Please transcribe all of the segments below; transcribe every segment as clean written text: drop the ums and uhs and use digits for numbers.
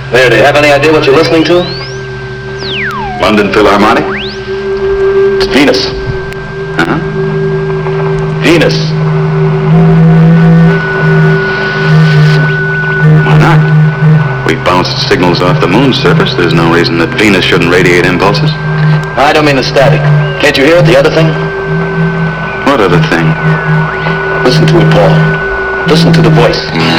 There, do you have any idea what you're listening to? London Philharmonic? It's Venus. Uh-huh. Venus. Why not? We bounced signals off the moon's surface. There's no reason that Venus shouldn't radiate impulses. I don't mean the static. Can't you hear it, the other thing? What other thing? Listen to it, Paul. Listen to the voice.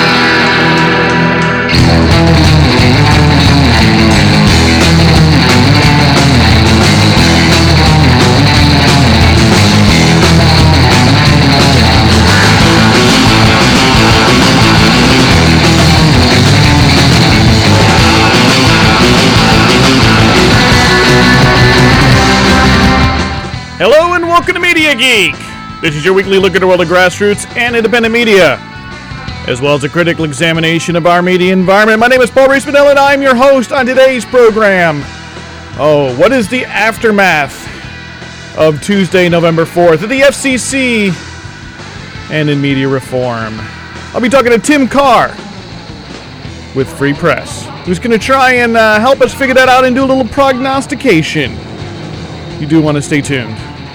Hello and welcome to Media Geek. This is your weekly look at the world of grassroots and independent media, as well as a critical examination of our media environment. My name is Paul Rees-Manel and I'm your host on today's program. Oh, what is the aftermath of Tuesday, November 4th at the FCC and in media reform? I'll be talking to Tim Carr with Free Press, who's going to try and help us figure that out and do a little prognostication. You do want to stay tuned.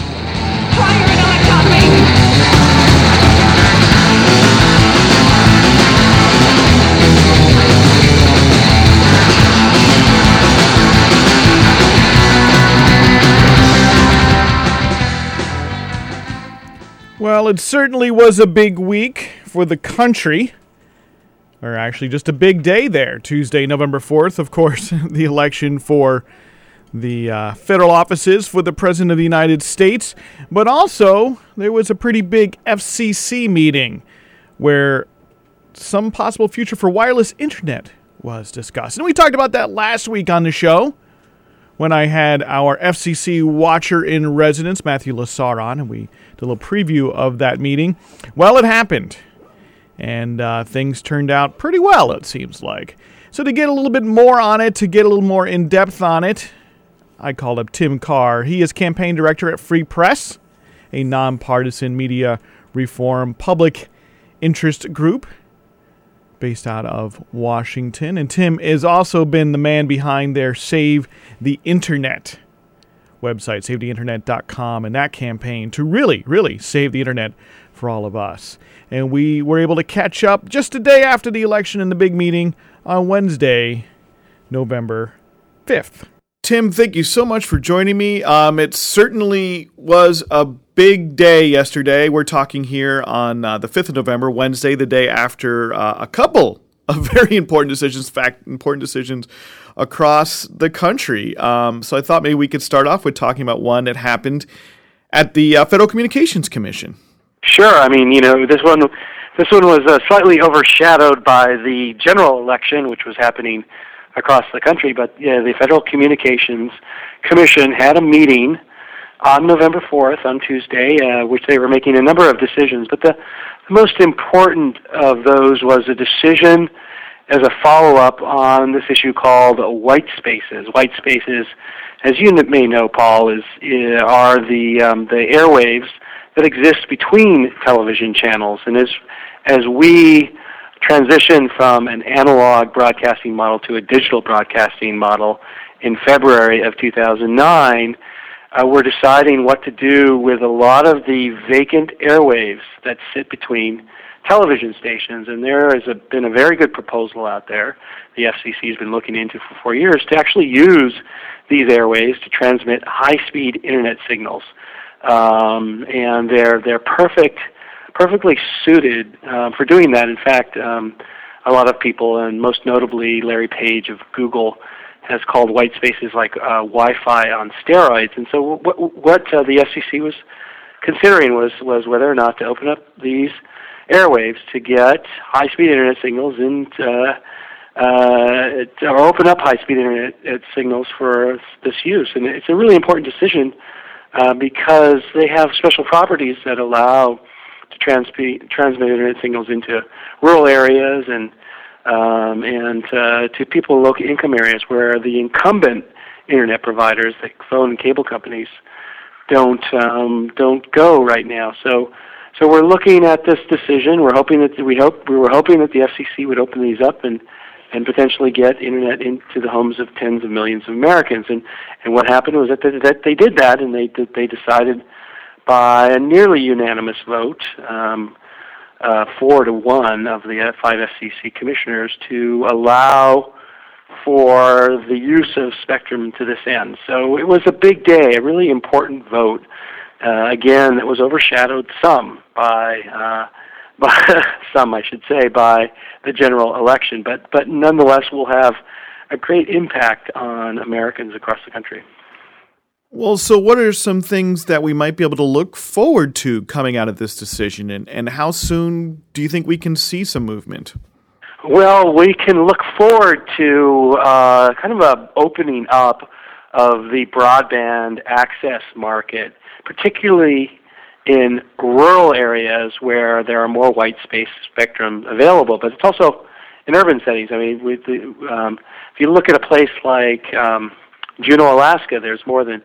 Well, it certainly was a big week for the country, or actually just a big day there. Tuesday, November 4th, of course, the election for the federal offices for the President of the United States, but also there was a pretty big FCC meeting where some possible future for wireless internet was discussed. And we talked about that last week on the show when I had our FCC watcher in residence, Matthew Lassar, on, and we did a little preview of that meeting. Well, it happened, and things turned out pretty well, it seems like. So to get a little bit more on it, to get a little more in-depth on it, I called up Tim Carr. He is campaign director at Free Press, a nonpartisan media reform public interest group based out of Washington. And Tim has also been the man behind their Save the Internet website, SaveTheInternet.com, and that campaign to really, really save the internet for all of us. And we were able to catch up just a day after the election in the big meeting on Wednesday, November 5th. Tim, thank you so much for joining me. It certainly was a big day yesterday. We're talking here on the 5th of November, Wednesday, the day after a couple of very important decisions, important decisions across the country. So I thought maybe we could start off with talking about one that happened at the Federal Communications Commission. Sure. I mean, this one was slightly overshadowed by the general election, which was happening across the country, but the Federal Communications Commission had a meeting on November 4th, on Tuesday, which they were making a number of decisions. But the most important of those was a decision as a follow-up on this issue called white spaces. White spaces, as you may know, Paul, are the airwaves that exist between television channels. And as we transition from an analog broadcasting model to a digital broadcasting model in February of 2009, we're deciding what to do with a lot of the vacant airwaves that sit between television stations. And there has been a very good proposal out there the FCC has been looking into for 4 years to actually use these airwaves to transmit high-speed internet signals. And they're perfectly suited for doing that. In fact, a lot of people, and most notably Larry Page of Google, has called white spaces like Wi-Fi on steroids. And so what the FCC was considering was whether or not to open up these airwaves to get high-speed internet signals or open up high-speed internet signals for this use. And it's a really important decision because they have special properties that allow to transmit internet signals into rural areas and to people in low-income areas where the incumbent internet providers, like phone and cable companies, don't go right now. So we're looking at this decision. We were hoping that the FCC would open these up and and potentially get internet into the homes of tens of millions of Americans. And what happened was that they did that, and they decided by a nearly unanimous vote, 4-1 of the 5 FCC commissioners, to allow for the use of spectrum to this end. So it was a big day, a really important vote. Again, that was overshadowed by some, I should say, by the general election, but nonetheless will have a great impact on Americans across the country. Well, so what are some things that we might be able to look forward to coming out of this decision, and how soon do you think we can see some movement? Well, we can look forward to kind of a opening up of the broadband access market, particularly in rural areas where there are more white space spectrum available, but it's also in urban settings. I mean, if you look at a place like Juneau, Alaska, there's more than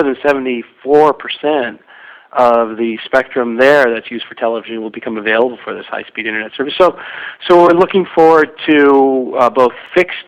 74% of the spectrum there that's used for television will become available for this high-speed internet service. So we're looking forward to both fixed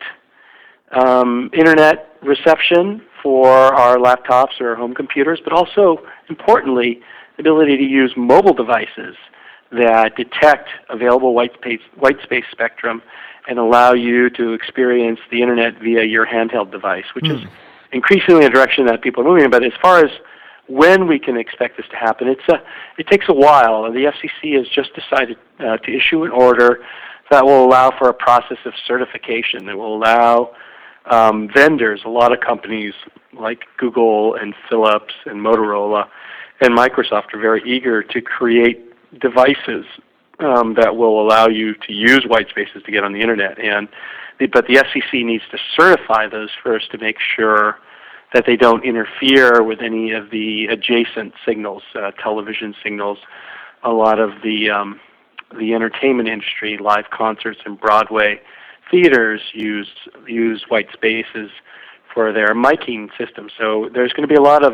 internet reception for our laptops or home computers, but also, importantly, the ability to use mobile devices that detect available white space spectrum and allow you to experience the internet via your handheld device, which is increasingly a direction that people are moving in. But as far as when we can expect this to happen, it takes a while. The FCC has just decided to issue an order that will allow for a process of certification that will allow vendors, a lot of companies like Google and Philips and Motorola and Microsoft are very eager to create devices that will allow you to use white spaces to get on the internet. But the FCC needs to certify those first to make sure that they don't interfere with any of the adjacent signals, television signals. A lot of the entertainment industry, live concerts and Broadway theaters use white spaces for their miking system. So there's going to be a lot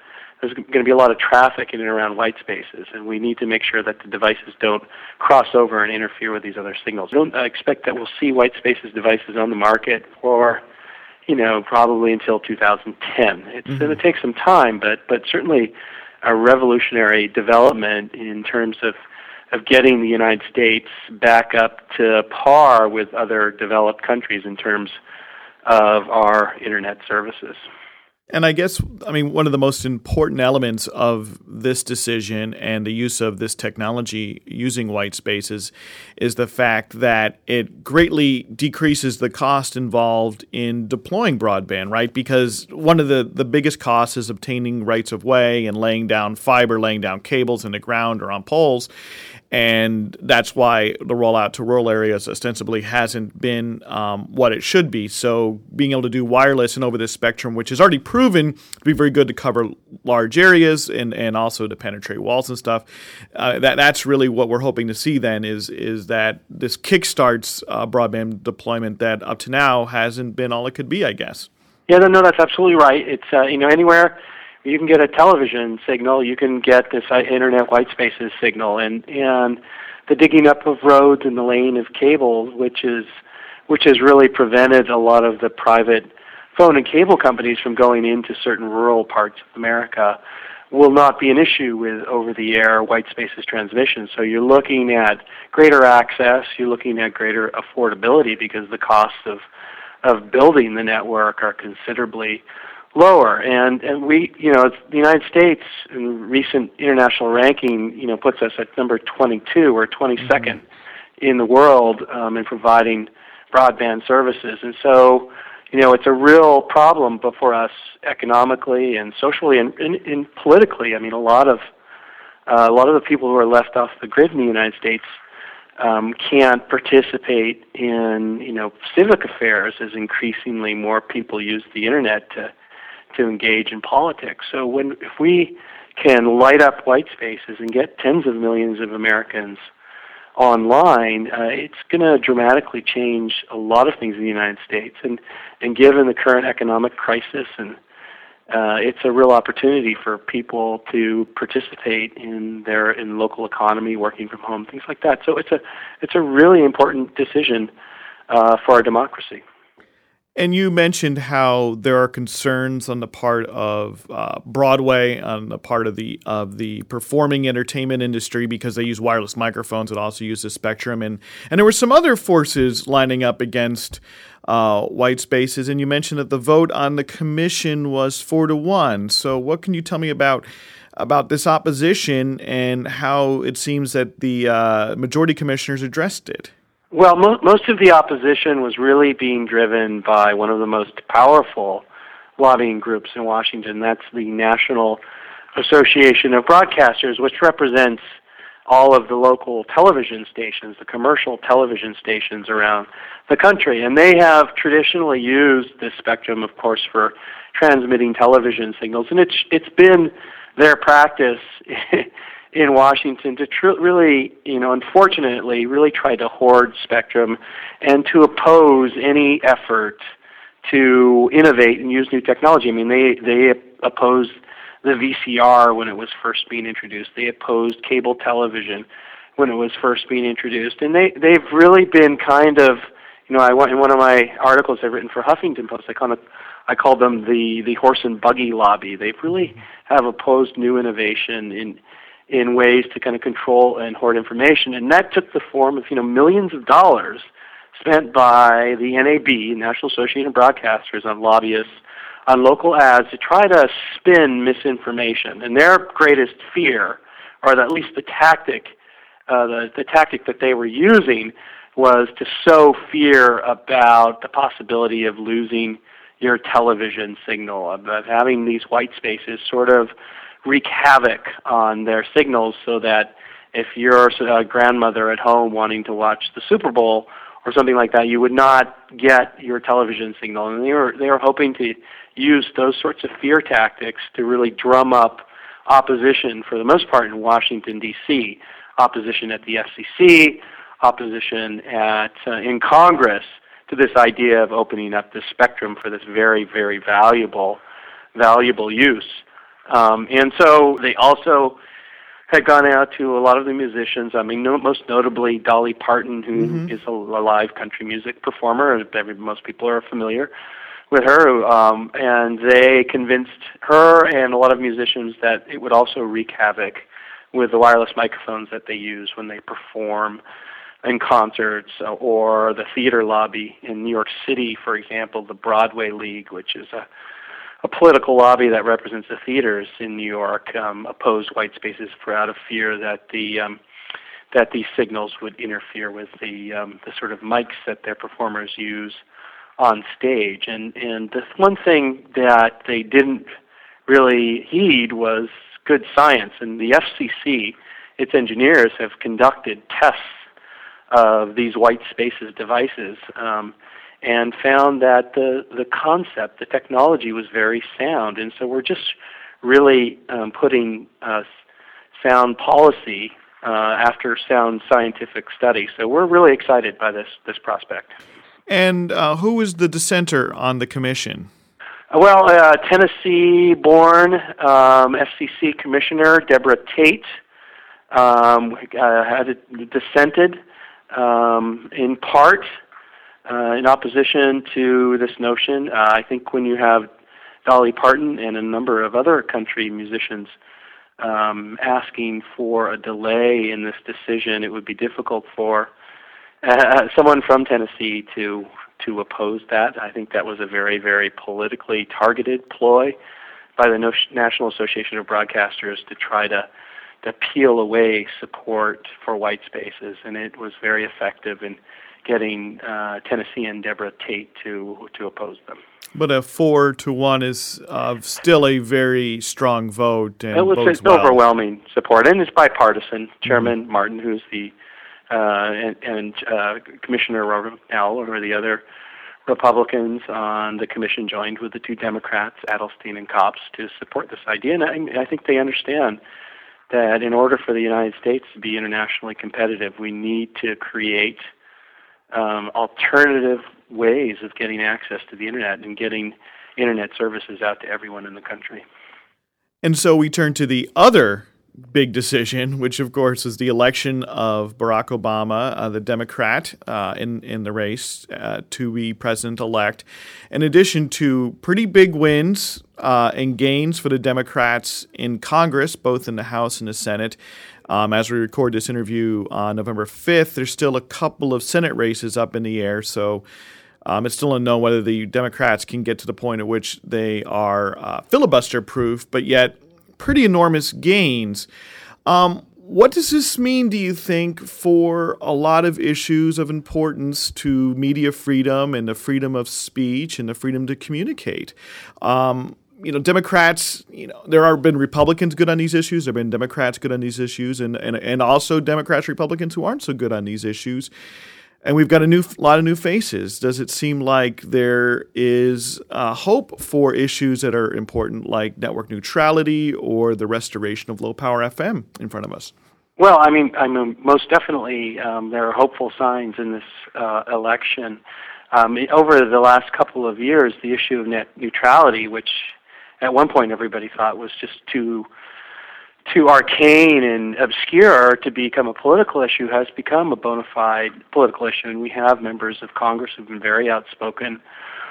of traffic in and around white spaces, and we need to make sure that the devices don't cross over and interfere with these other signals. I don't expect that we'll see white spaces devices on the market for, probably until 2010. It's going to take some time, but certainly a revolutionary development in terms of getting the United States back up to par with other developed countries in terms of our internet services. And I guess, one of the most important elements of this decision and the use of this technology using white spaces is the fact that it greatly decreases the cost involved in deploying broadband, right? Because one of the biggest costs is obtaining rights of way and laying down fiber, laying down cables in the ground or on poles. And that's why the rollout to rural areas ostensibly hasn't been what it should be. So being able to do wireless and over this spectrum, which is already proven to be very good to cover large areas and also to penetrate walls and stuff, that's really what we're hoping to see then is that this kickstarts broadband deployment that up to now hasn't been all it could be, I guess. Yeah, no, that's absolutely right. It's anywhere you can get a television signal, you can get this internet white spaces signal, and the digging up of roads and the laying of cables, which has really prevented a lot of the private phone and cable companies from going into certain rural parts of America, will not be an issue with over-the-air white spaces transmission. So you're looking at greater access, you're looking at greater affordability because the costs of building the network are considerably lower, and we, the United States in recent international ranking, puts us at number 22 or 22nd in the world in providing broadband services, and so it's a real problem before us economically and socially and politically. I mean, a lot of the people who are left off the grid in the United States can't participate in civic affairs as increasingly more people use the internet to engage in politics. So if we can light up white spaces and get tens of millions of Americans online, it's going to dramatically change a lot of things in the United States. And given the current economic crisis, and it's a real opportunity for people to participate in local economy, working from home, things like that. So it's a really important decision for our democracy. And you mentioned how there are concerns on the part of Broadway, on the part of the performing entertainment industry, because they use wireless microphones. It also uses spectrum, and there were some other forces lining up against white spaces. And you mentioned that the vote on the commission was 4-1. So, what can you tell me about this opposition and how it seems that the majority commissioners addressed it? Well, most of the opposition was really being driven by one of the most powerful lobbying groups in Washington. That's the National Association of Broadcasters, which represents all of the local television stations, the commercial television stations around the country. And they have traditionally used this spectrum, of course, for transmitting television signals. And it's been their practice in Washington to really, unfortunately, really try to hoard spectrum and to oppose any effort to innovate and use new technology. I mean, they opposed the VCR when it was first being introduced. They opposed cable television when it was first being introduced. And they've really been kind of, in one of my articles I've written for Huffington Post, I call them the horse and buggy lobby. They've really have opposed new innovation in ways to kind of control and hoard information. And that took the form of, millions of dollars spent by the NAB, National Association of Broadcasters, on lobbyists, on local ads to try to spin misinformation. And their greatest fear, or at least the tactic that they were using, was to sow fear about the possibility of losing your television signal, of having these white spaces sort of wreak havoc on their signals, so that if you're a grandmother at home wanting to watch the Super Bowl or something like that, you would not get your television signal. And they were hoping to use those sorts of fear tactics to really drum up opposition, for the most part, in Washington, D.C., opposition at the FCC, opposition in Congress to this idea of opening up the spectrum for this very, very valuable use. And so they also had gone out to a lot of the musicians. I mean, most notably Dolly Parton, who is a live country music performer. Most people are familiar with her. And they convinced her and a lot of musicians that it would also wreak havoc with the wireless microphones that they use when they perform in concerts, or the theater lobby in New York City, for example, the Broadway League, which is a political lobby that represents the theaters in New York, opposed white spaces out of fear that these signals would interfere with the sort of mics that their performers use on stage. And the one thing that they didn't really heed was good science. And the FCC, its engineers, have conducted tests of these white spaces devices, and found that the concept, the technology, was very sound. And so we're just really putting sound policy after sound scientific study. So we're really excited by this prospect. And who is the dissenter on the commission? Well, Tennessee-born FCC Commissioner Deborah Tate had dissented in part in opposition to this notion. I think when you have Dolly Parton and a number of other country musicians asking for a delay in this decision, it would be difficult for someone from Tennessee to oppose that. I think that was a very, very politically targeted ploy by the National Association of Broadcasters to try to peel away support for white spaces, and it was very effective in getting Tennessee and Deborah Tate to oppose them. But a 4-1 is still a very strong vote. And it's overwhelming support, and it's bipartisan. Chairman Martin, who's the and Commissioner Ravenel, or the other Republicans on the commission, joined with the two Democrats, Adelstein and Copps, to support this idea. And I think they understand that in order for the United States to be internationally competitive, we need to create alternative ways of getting access to the Internet and getting Internet services out to everyone in the country. And so we turn to the other big decision, which of course is the election of Barack Obama, the Democrat, in the race to be president-elect. In addition to pretty big wins and gains for the Democrats in Congress, both in the House and the Senate. As we record this interview on November 5th, there's still a couple of Senate races up in the air, so it's still unknown whether the Democrats can get to the point at which they are filibuster-proof, but yet pretty enormous gains. What does this mean, do you think, for a lot of issues of importance to media freedom and the freedom of speech and the freedom to communicate? Democrats, there have been Republicans good on these issues. There have been Democrats good on these issues, and also Democrats, Republicans who aren't so good on these issues. And we've got a lot of new faces. Does it seem like there is hope for issues that are important, like network neutrality or the restoration of low-power FM in front of us? Well, I mean, most definitely there are hopeful signs in this election. Over the last couple of years, the issue of net neutrality, which at one point everybody thought was just too arcane and obscure to become a political issue, has become a bona fide political issue. And we have members of Congress who have been very outspoken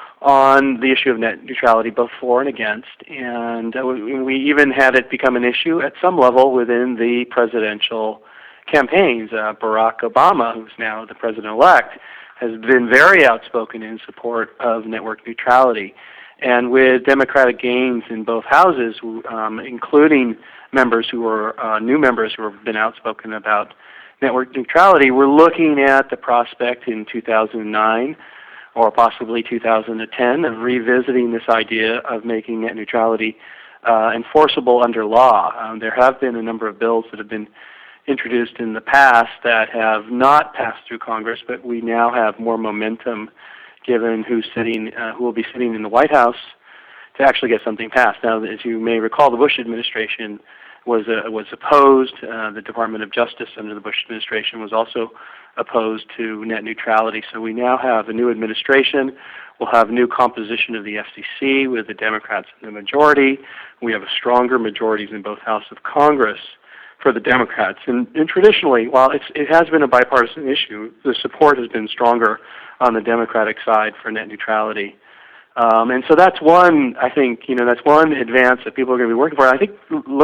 on the issue of net neutrality, both for and against. And we even had it become an issue at some level within the presidential campaigns. Barack Obama, who's now the president-elect, has been very outspoken in support of network neutrality. And with Democratic gains in both houses, including members who are new members who have been outspoken about network neutrality, we're looking at the prospect in 2009 or possibly 2010 of revisiting this idea of making net neutrality enforceable under law. There have been a number of bills that have been introduced in the past that have not passed through Congress, but we now have more momentum given who will be sitting in the White House to actually get something passed. Now, as you may recall, the Bush administration was opposed. The Department of Justice under the Bush administration was also opposed to net neutrality. So we now have a new administration. We'll have a new composition of the FCC with the Democrats in the majority. We have stronger majorities in both houses of Congress for the Democrats. And traditionally, while it has been a bipartisan issue, the support has been stronger on the Democratic side for net neutrality. And so that's one, I think, that's one advance that people are going to be working for. I think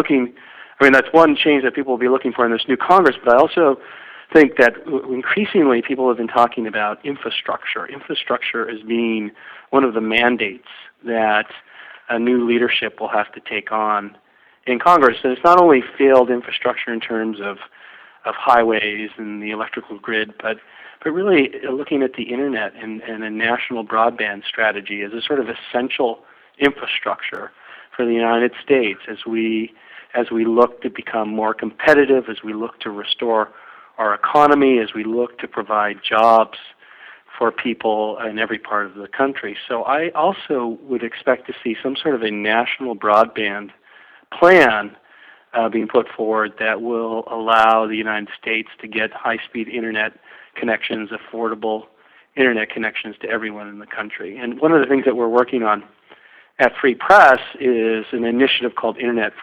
that's one change that people will be looking for in this new Congress, but I also think that increasingly people have been talking about infrastructure. Infrastructure as being one of the mandates that a new leadership will have to take on in Congress. And it's not only field infrastructure in terms of highways and the electrical grid, but really looking at the internet and a national broadband strategy as a sort of essential infrastructure for the United States as we look to become more competitive, as we look to restore our economy, as we look to provide jobs for people in every part of the country. So I also would expect to see some sort of a national broadband plan being put forward that will allow the United States to get high-speed internet connections, affordable internet connections to everyone in the country. And one of the things that we're working on at Free Press is an initiative called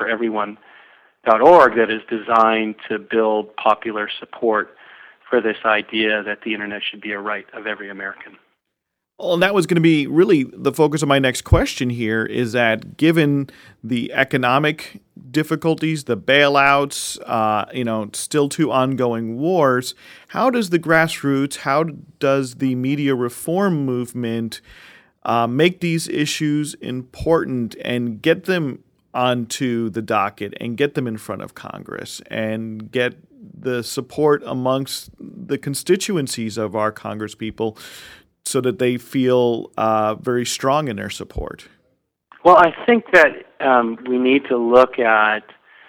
InternetForEveryone.org that is designed to build popular support for this idea that the internet should be a right of every American. Well, and that was going to be really the focus of my next question here, is that given the economic difficulties, the bailouts, still two ongoing wars, how does the grassroots, how does the media reform movement make these issues important and get them onto the docket and get them in front of Congress and get the support amongst the constituencies of our Congresspeople so that they feel very strong in their support? Well, I think that we need to look at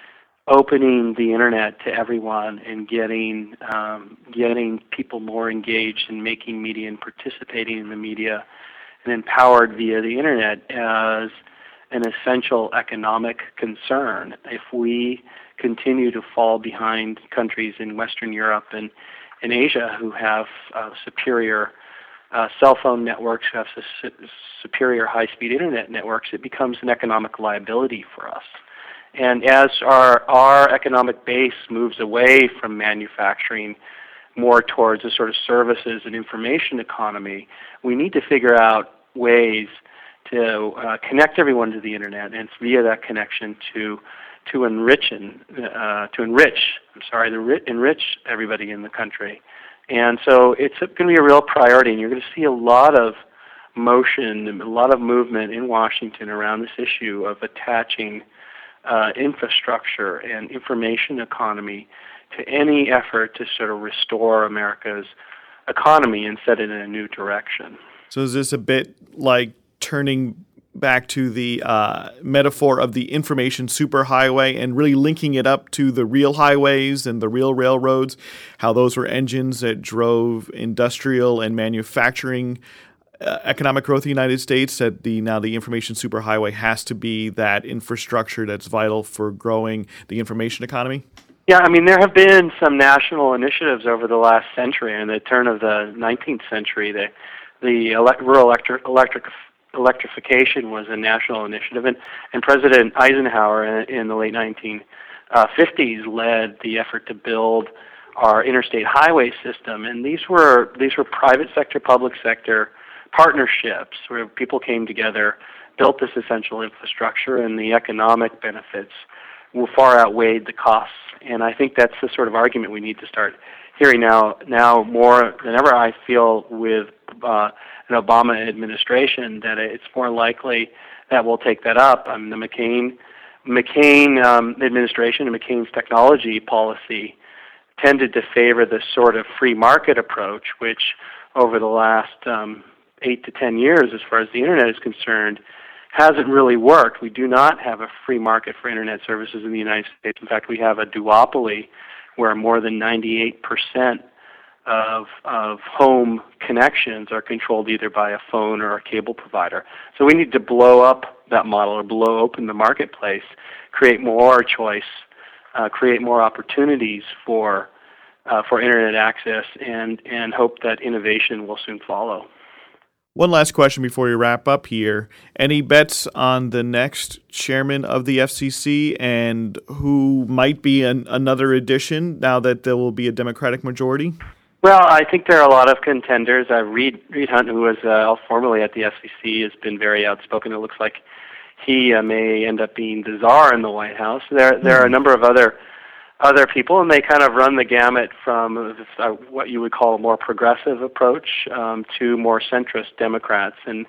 opening the internet to everyone and getting people more engaged in making media and participating in the media and empowered via the internet as an essential economic concern. If we continue to fall behind countries in Western Europe and in Asia who have superior cell phone networks, who have superior high-speed internet networks, it becomes an economic liability for us. And as our economic base moves away from manufacturing more towards a sort of services and information economy, we need to figure out ways to connect everyone to the internet, and via that connection to enrich everybody in the country. And so it's going to be a real priority, and you're going to see a lot of motion, a lot of movement in Washington around this issue of attaching infrastructure and information economy to any effort to sort of restore America's economy and set it in a new direction. So is this a bit like turning back to the metaphor of the information superhighway and really linking it up to the real highways and the real railroads, how those were engines that drove industrial and manufacturing economic growth in the United States, that now the information superhighway has to be that infrastructure that's vital for growing the information economy? Yeah, I mean, there have been some national initiatives over the last century. In the turn of the 19th century, the rural electrification was a national initiative, and President Eisenhower in the late 1950s led the effort to build our interstate highway system. And these were private sector, public sector partnerships where people came together, built this essential infrastructure, and the economic benefits far outweighed the costs. And I think that's the sort of argument we need to start hearing now more than ever. I feel with an Obama administration that it's more likely that we'll take that up. The McCain administration and McCain's technology policy tended to favor this sort of free market approach, which over the last 8 to 10 years, as far as the internet is concerned, hasn't really worked. We do not have a free market for internet services in the United States. In fact, we have a duopoly where more than 98% of home connections are controlled either by a phone or a cable provider. So we need to blow up that model, or blow open the marketplace, create more choice, create more opportunities for internet access, and hope that innovation will soon follow. One last question before we wrap up here. Any bets on the next chairman of the FCC and who might be another addition now that there will be a Democratic majority? Well, I think there are a lot of contenders. Reed Hundt, who was formerly at the FCC, has been very outspoken. It looks like he may end up being the czar in the White House. There are a number of other people, and they kind of run the gamut from what you would call a more progressive approach to more centrist Democrats. And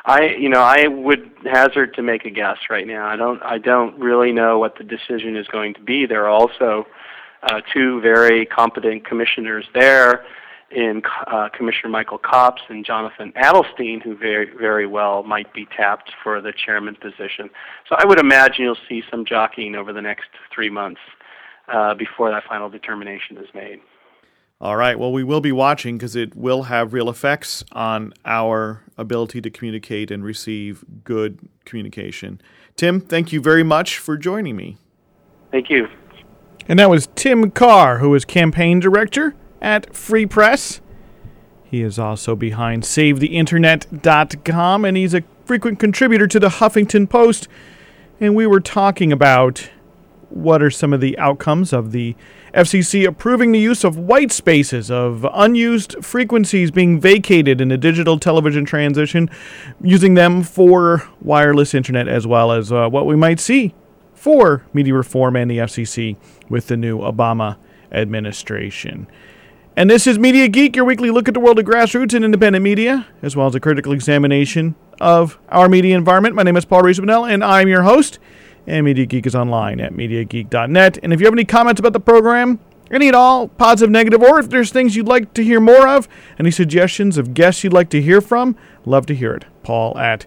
I would hazard to make a guess right now. I don't really know what the decision is going to be. There are also two very competent commissioners there in Commissioner Michael Copps and Jonathan Adelstein, who very, very well might be tapped for the chairman position. So I would imagine you'll see some jockeying over the next 3 months before that final determination is made. All right. Well, we will be watching because it will have real effects on our ability to communicate and receive good communication. Tim, thank you very much for joining me. Thank you. And that was Tim Carr, who is campaign director at Free Press. He is also behind SaveTheInternet.com, and he's a frequent contributor to the Huffington Post. And we were talking about what are some of the outcomes of the FCC approving the use of white spaces, of unused frequencies being vacated in the digital television transition, using them for wireless internet, as well as what we might see for media reform and the FCC with the new Obama administration. And this is Media Geek, your weekly look at the world of grassroots and independent media, as well as a critical examination of our media environment. My name is Paul Rees-Bonnell, and I'm your host. And Media Geek is online at MediaGeek.net. And if you have any comments about the program, any at all, positive, negative, or if there's things you'd like to hear more of, any suggestions of guests you'd like to hear from, love to hear it. Paul at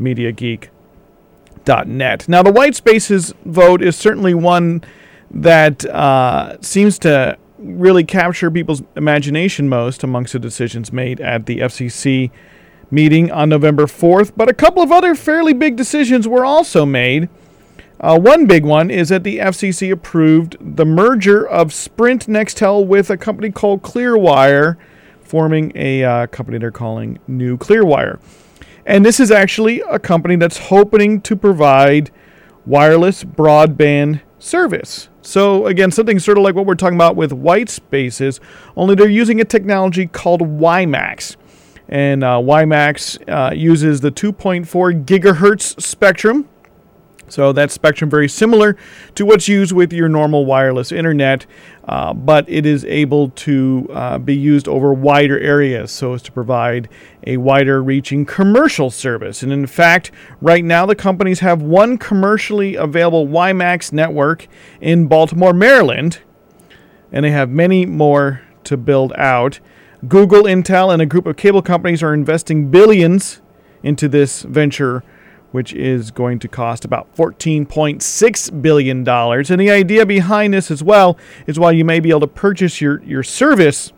MediaGeek.net. Now, the white spaces vote is certainly one that seems to really capture people's imagination most amongst the decisions made at the FCC meeting on November 4th. But a couple of other fairly big decisions were also made. One big one is that the FCC approved the merger of Sprint Nextel with a company called Clearwire, forming a company they're calling New Clearwire. And this is actually a company that's hoping to provide wireless broadband service. So again, something sort of like what we're talking about with white spaces, only they're using a technology called WiMAX. And WiMAX uses the 2.4 gigahertz spectrum. So that's spectrum very similar to what's used with your normal wireless internet, but it is able to be used over wider areas so as to provide a wider reaching commercial service. And in fact, right now the companies have one commercially available WiMAX network in Baltimore, Maryland, and they have many more to build out. Google, Intel, and a group of cable companies are investing billions into this venture, which is going to cost about $14.6 billion. And the idea behind this as well is while you may be able to purchase your service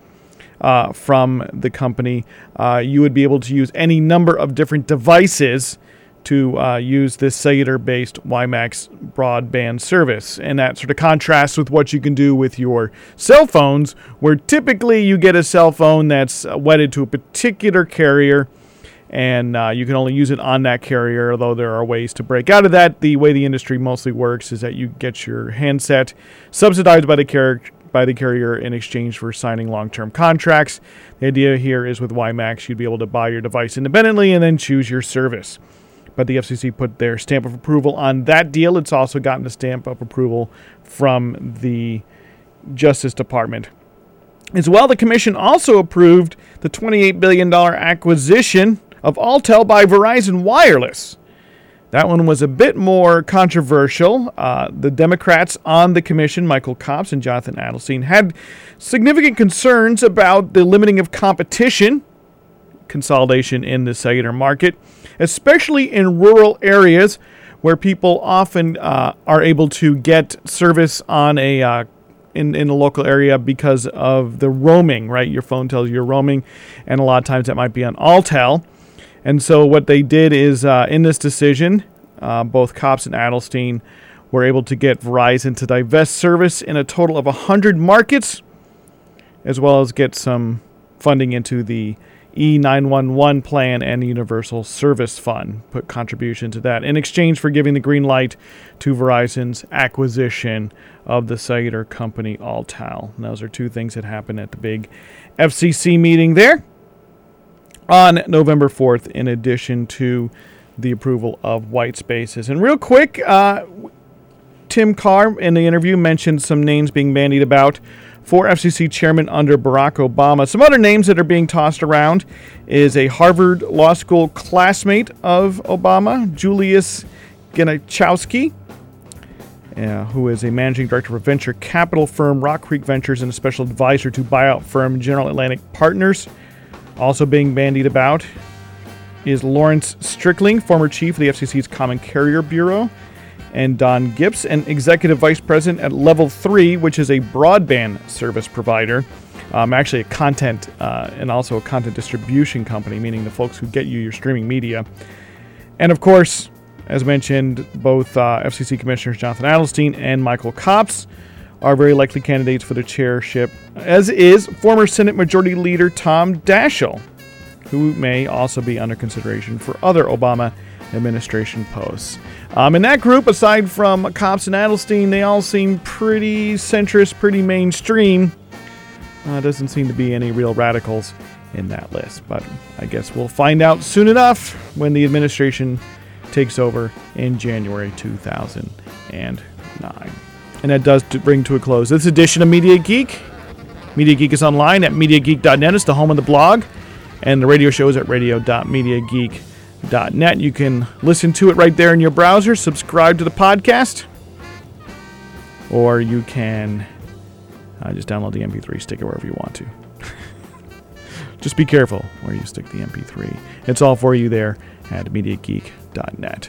from the company, you would be able to use any number of different devices to use this cellular-based WiMAX broadband service. And that sort of contrasts with what you can do with your cell phones, where typically you get a cell phone that's wedded to a particular carrier, and you can only use it on that carrier, although there are ways to break out of that. The way the industry mostly works is that you get your handset subsidized by the carrier in exchange for signing long-term contracts. The idea here is with WiMAX, you'd be able to buy your device independently and then choose your service. But the FCC put their stamp of approval on that deal. It's also gotten a stamp of approval from the Justice Department. As well, the Commission also approved the $28 billion acquisition of Alltel by Verizon Wireless. That one was a bit more controversial. The Democrats on the Commission, Michael Copps and Jonathan Adelstein, had significant concerns about the limiting of competition, consolidation in the cellular market, especially in rural areas where people often are able to get service on a in a local area because of the roaming, right? Your phone tells you you're roaming, and a lot of times that might be on Alltel. And so what they did is, in this decision, both Copps and Adelstein were able to get Verizon to divest service in a total of 100 markets, as well as get some funding into the E911 plan and the Universal Service Fund, put contribution to that in exchange for giving the green light to Verizon's acquisition of the cellular company Alltel. And those are two things that happened at the big FCC meeting there on November 4th, in addition to the approval of white spaces. And real quick, Tim Carr in the interview mentioned some names being bandied about for FCC chairman under Barack Obama. Some other names that are being tossed around is a Harvard Law School classmate of Obama, Julius Genachowski, who is a managing director of venture capital firm Rock Creek Ventures and a special advisor to buyout firm General Atlantic Partners. Also being bandied about is Lawrence Strickling, former chief of the FCC's Common Carrier Bureau, and Don Gibbs, an executive vice president at Level 3, which is a broadband service provider, actually a content and also a content distribution company, meaning the folks who get you your streaming media. And of course, as mentioned, both FCC Commissioners Jonathan Adelstein and Michael Copps are very likely candidates for the chairship, as is former Senate Majority Leader Tom Daschle, who may also be under consideration for other Obama administration posts. In that group, aside from Copps and Adelstein, they all seem pretty centrist, pretty mainstream. Doesn't seem to be any real radicals in that list, but I guess we'll find out soon enough when the administration takes over in January 2009. And that does bring to a close this edition of Media Geek. Media Geek is online at MediaGeek.net. It's the home of the blog, and the radio show is at radio.mediageek.net. You can listen to it right there in your browser, subscribe to the podcast, or you can just download the MP3, stick it wherever you want to. Just be careful where you stick the MP3. It's all for you there at MediaGeek.net.